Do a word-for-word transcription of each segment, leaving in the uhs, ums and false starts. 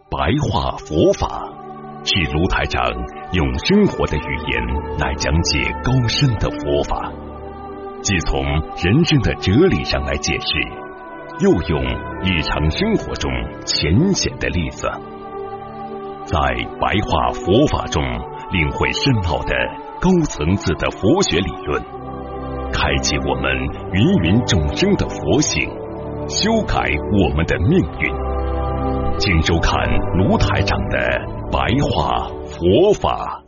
白话佛法，是卢台长用生活的语言来讲解高深的佛法，既从人生的哲理上来解释，又用日常生活中浅显的例子，在白话佛法中领会深奥的高层次的佛学理论，开启我们芸芸众生的佛性，修改我们的命运。请收看卢台长的白话佛法。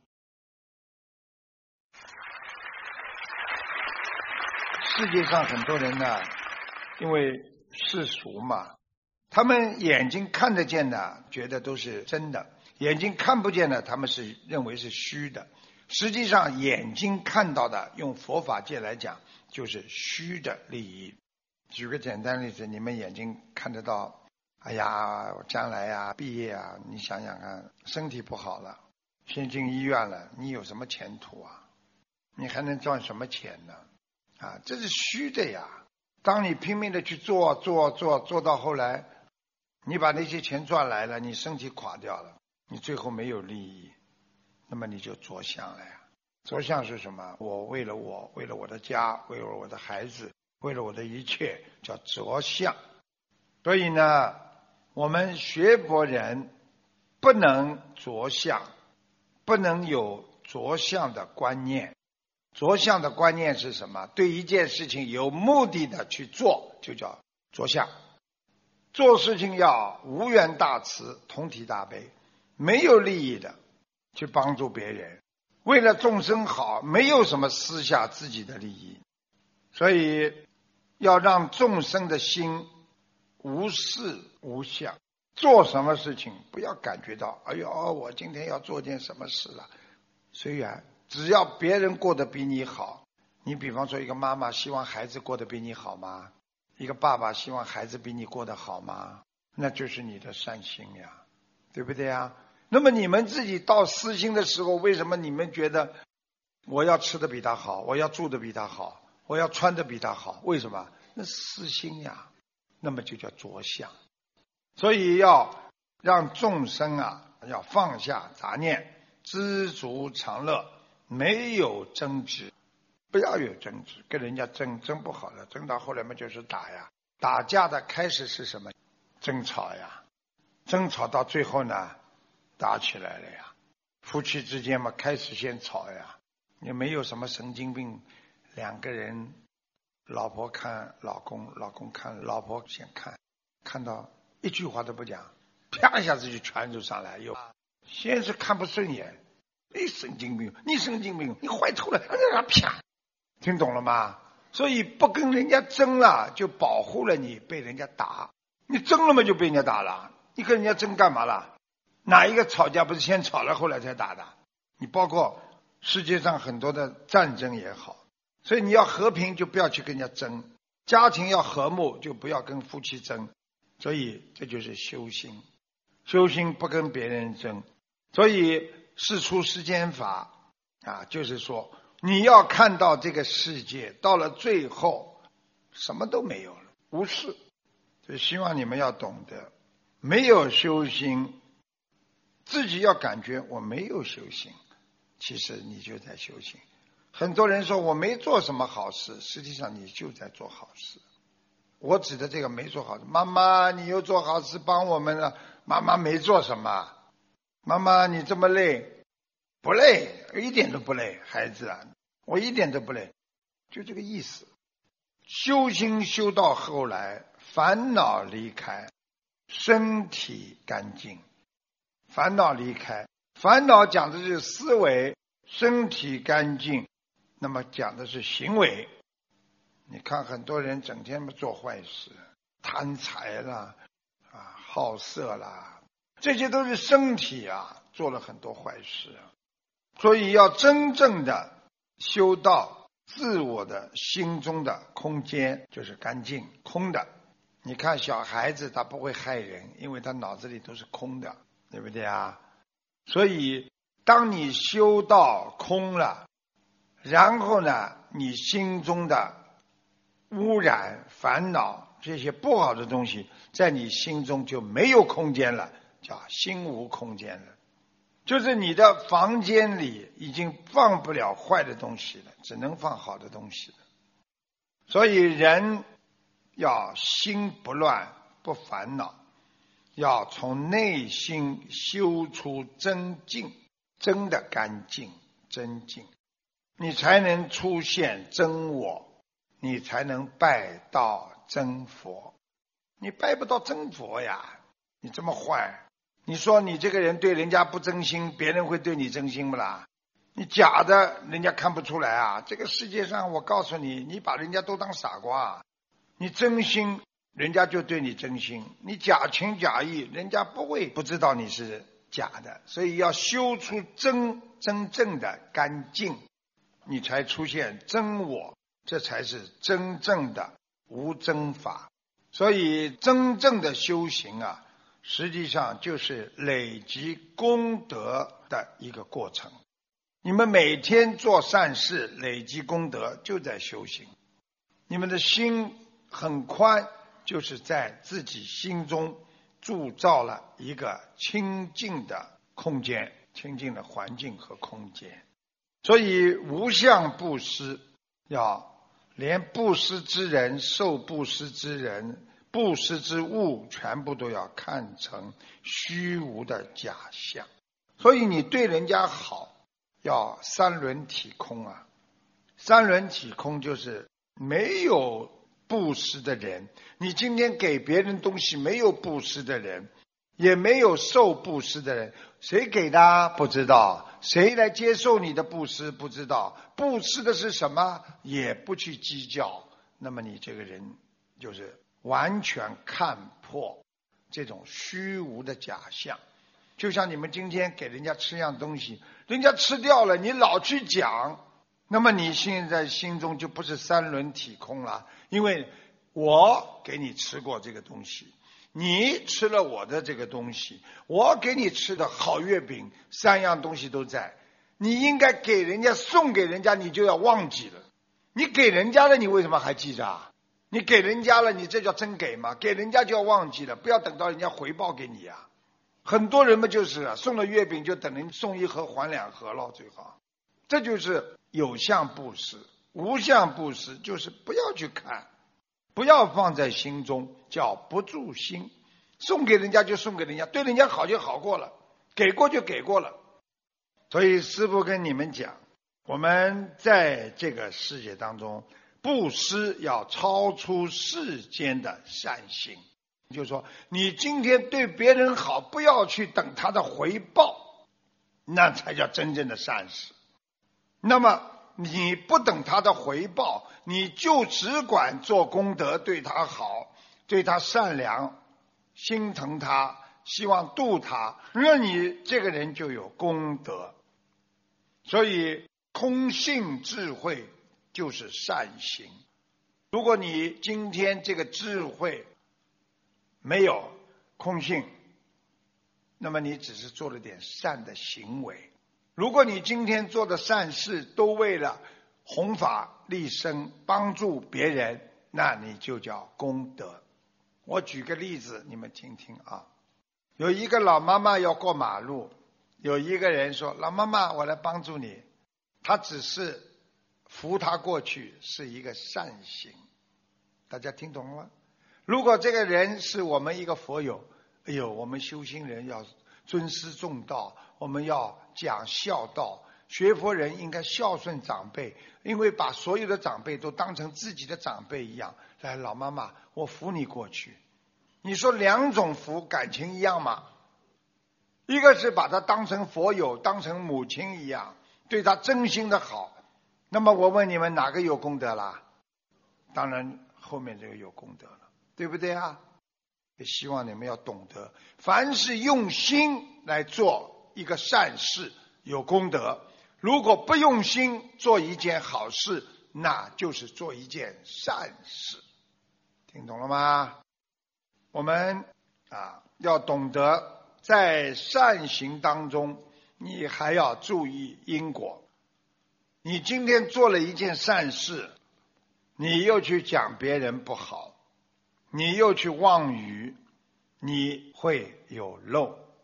世界上很多人呢，因为世俗嘛，他们眼睛看得见的觉得都是真的，眼睛看不见的他们是认为是虚的。实际上眼睛看到的，用佛法界来讲就是虚的利益。举个简单例子，你们眼睛看得到，哎呀我将来呀毕业啊，你想想看，身体不好了，先进医院了，你有什么前途啊？你还能赚什么钱呢？啊，这是虚的呀。当你拼命的去做做做做到后来，你把那些钱赚来了，你身体垮掉了，你最后没有利益，那么你就着相了呀。着相是什么？我为了我，为了我的家，为了我的孩子，为了我的一切，叫着相。所以呢，我们学佛人不能着相，不能有着相的观念。着相的观念是什么？对一件事情有目的的去做，就叫着相。做事情要无缘大慈，同体大悲，没有利益的去帮助别人，为了众生好，没有什么私下自己的利益。所以要让众生的心无事无相，做什么事情不要感觉到哎呦我今天要做件什么事了。虽然只要别人过得比你好，你比方说一个妈妈希望孩子过得比你好吗？一个爸爸希望孩子比你过得好吗？那就是你的善心呀，对不对呀？那么你们自己到私心的时候，为什么你们觉得我要吃的比他好，我要住的比他好，我要穿的比他好？为什么？那私心呀，那么就叫着相。所以要让众生啊，要放下杂念，知足常乐，没有争执，不要有争执，跟人家争争不好了，争到后来嘛就是打呀。打架的开始是什么？争吵呀，争吵到最后呢，打起来了呀。夫妻之间嘛，开始先吵呀，也没有什么神经病，两个人，老婆看老公，老公看老婆，先看，看到一句话都不讲，啪一下子就传出上来，又先是看不顺眼，你神经病，你神经病，你坏透了，啪，听懂了吗？所以不跟人家争了，就保护了你被人家打。你争了嘛，就被人家打了。你跟人家争干嘛了？哪一个吵架不是先吵了后来才打的？你包括世界上很多的战争也好，所以你要和平就不要去跟人家争，家庭要和睦就不要跟夫妻争。所以这就是修心，修心不跟别人争。所以事出世间法啊，就是说你要看到这个世界到了最后什么都没有了，无事。所以希望你们要懂得，没有修心，自己要感觉我没有修心，其实你就在修心。很多人说我没做什么好事，实际上你就在做好事。我指的这个没做好事，妈妈你又做好事帮我们了，妈妈没做什么。妈妈你这么累，不累，一点都不累，孩子啊，我一点都不累，就这个意思。修心修到后来，烦恼离开，身体干净。烦恼离开，烦恼讲的是思维，身体干净，那么讲的是行为。你看很多人整天做坏事，贪财啦，啊，好色啦，这些都是身体啊做了很多坏事。所以要真正的修到自我的心中的空间，就是干净空的。你看小孩子他不会害人，因为他脑子里都是空的，对不对啊？所以当你修到空了，然后呢你心中的污染烦恼这些不好的东西在你心中就没有空间了， 叫心无空间了，就是你的房间里已经放不了坏的东西了，只能放好的东西了。所以人要心不乱不烦恼，要从内心修出真净，真的干净真净，你才能出现真我，你才能拜到真佛。你拜不到真佛呀，你这么坏，你说你这个人对人家不真心，别人会对你真心不啦？你假的人家看不出来啊。这个世界上我告诉你，你把人家都当傻瓜，你真心人家就对你真心，你假情假意人家不会不知道你是假的。所以要修出真真正的干净，你才出现真我，这才是真正的无真法。所以真正的修行啊，实际上就是累积功德的一个过程。你们每天做善事，累积功德，就在修行。你们的心很宽，就是在自己心中铸造了一个清净的空间，清净的环境和空间。所以无相布施，要连布施之人、受布施之人、布施之物，全部都要看成虚无的假象。所以你对人家好，要三轮体空啊。三轮体空就是没有布施的人，你今天给别人东西，没有布施的人，也没有受布施的人，谁给的不知道，谁来接受你的布施不知道，布施的是什么也不去计较，那么你这个人就是完全看破这种虚无的假象。就像你们今天给人家吃样东西，人家吃掉了，你老去讲，那么你现在心中就不是三轮体空了。因为我给你吃过这个东西，你吃了我的这个东西，我给你吃的好月饼，三样东西都在，你应该给人家送给人家，你就要忘记了。你给人家了，你为什么还记着啊？你给人家了，你这叫真给吗？给人家就要忘记了，不要等到人家回报给你啊。很多人们就是啊，送了月饼就等人送一盒还两盒了，最好。这就是有相布施。无相布施就是不要去看，不要放在心中，叫不住心。送给人家就送给人家，对人家好就好过了，给过就给过了。所以师父跟你们讲，我们在这个世界当中，布施要超出世间的善行。就是说，你今天对别人好，不要去等他的回报，那才叫真正的善事。那么你不等他的回报，你就只管做功德，对他好，对他善良，心疼他，希望度他，那你这个人就有功德。所以空性智慧就是善行。如果你今天这个智慧没有空性，那么你只是做了点善的行为。如果你今天做的善事都为了弘法利生，帮助别人，那你就叫功德。我举个例子你们听听啊。有一个老妈妈要过马路，有一个人说，老妈妈我来帮助你，他只是扶他过去，是一个善行。大家听懂了吗？如果这个人是我们一个佛友，哎呦，我们修心人要尊师重道，我们要讲孝道，学佛人应该孝顺长辈，因为把所有的长辈都当成自己的长辈一样。来，老妈妈，我扶你过去。你说两种扶感情一样吗？一个是把他当成佛友，当成母亲一样，对他真心的好。那么我问你们，哪个有功德啦？当然后面这个有功德了，对不对啊？也希望你们要懂得，凡是用心来做一个善事有功德，如果不用心做一件好事，那就是做一件善事。听懂了吗？我们啊要懂得在善行当中，你还要注意因果。你今天做了一件善事，你又去讲别人不好，你又去妄语，你会有漏。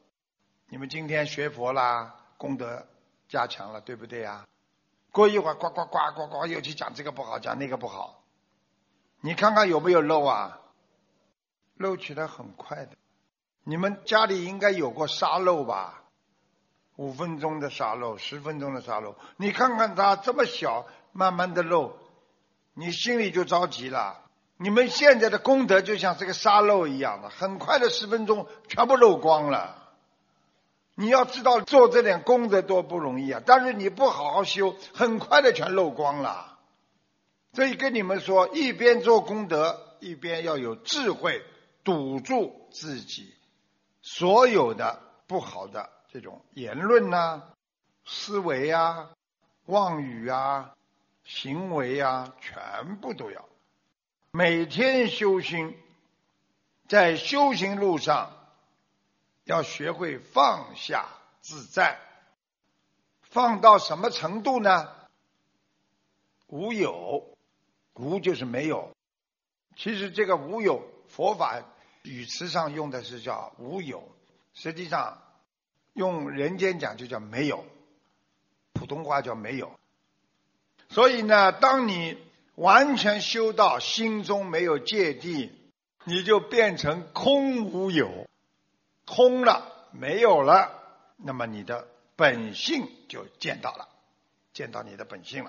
你们今天学佛啦，功德加强了，对不对呀？过一会儿呱呱呱呱呱又去讲这个不好，讲那个不好，你看看有没有漏啊？漏起来很快的。你们家里应该有过沙漏吧？五分钟的沙漏，十分钟的沙漏，你看看它这么小，慢慢的漏，你心里就着急了。你们现在的功德就像这个沙漏一样的，很快的十分钟全部漏光了。你要知道做这点功德多不容易啊，但是你不好好修，很快的全漏光了。所以跟你们说，一边做功德，一边要有智慧，堵住自己所有的不好的这种言论啊、思维啊、妄语啊、行为啊，全部都要。每天修心，在修行路上要学会放下自在。放到什么程度呢？无有，无就是没有。其实这个无有，佛法语词上用的是叫无有，实际上用人间讲就叫没有，普通话叫没有。所以呢，当你完全修到心中没有芥蒂，你就变成空无有，空了，没有了，那么你的本性就见到了，见到你的本性了。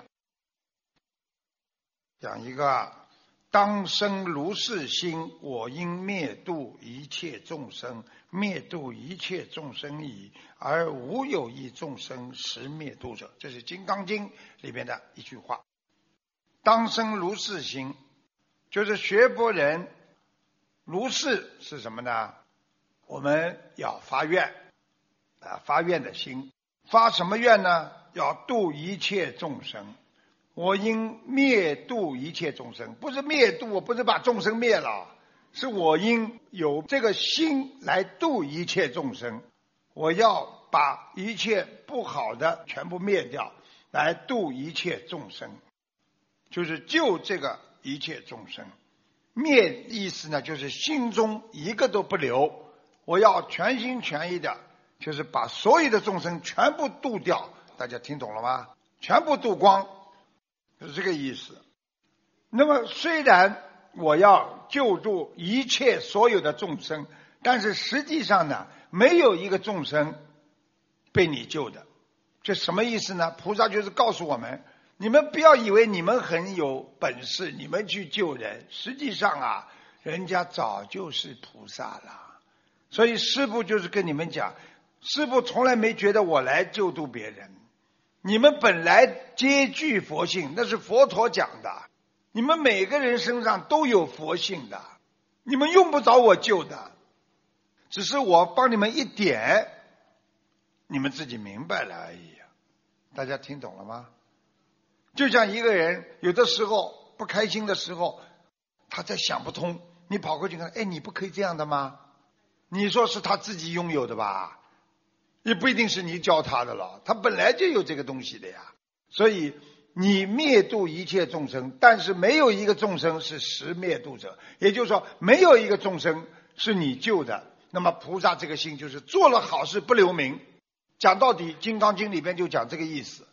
讲一个，当生如是心，我应灭度一切众生，灭度一切众生矣，而无有一众生实灭度者。这是《金刚经》里面的一句话。当生如是心，就是学佛人如是是什么呢？我们要发愿啊，发愿的心。发什么愿呢？要度一切众生。我应灭度一切众生，不是灭度，我不是把众生灭了，是我应有这个心来度一切众生。我要把一切不好的全部灭掉，来度一切众生，就是救这个一切众生。灭意思呢，就是心中一个都不留，我要全心全意的，就是把所有的众生全部度掉。大家听懂了吗？全部度光，是这个意思。那么虽然我要救助一切所有的众生，但是实际上呢，没有一个众生被你救的。这什么意思呢？菩萨就是告诉我们，你们不要以为你们很有本事，你们去救人，实际上啊，人家早就是菩萨了。所以师父就是跟你们讲，师父从来没觉得我来救度别人，你们本来皆具佛性，那是佛陀讲的，你们每个人身上都有佛性的，你们用不着我救的，只是我帮你们一点，你们自己明白了而已。大家听懂了吗？就像一个人有的时候不开心的时候，他在想不通，你跑过去看，哎，你不可以这样的吗？你说是他自己拥有的吧？也不一定是你教他的了，他本来就有这个东西的呀。所以你灭度一切众生，但是没有一个众生是实灭度者，也就是说没有一个众生是你救的。那么菩萨这个心就是做了好事不留名，讲到底《金刚经》里边就讲这个意思。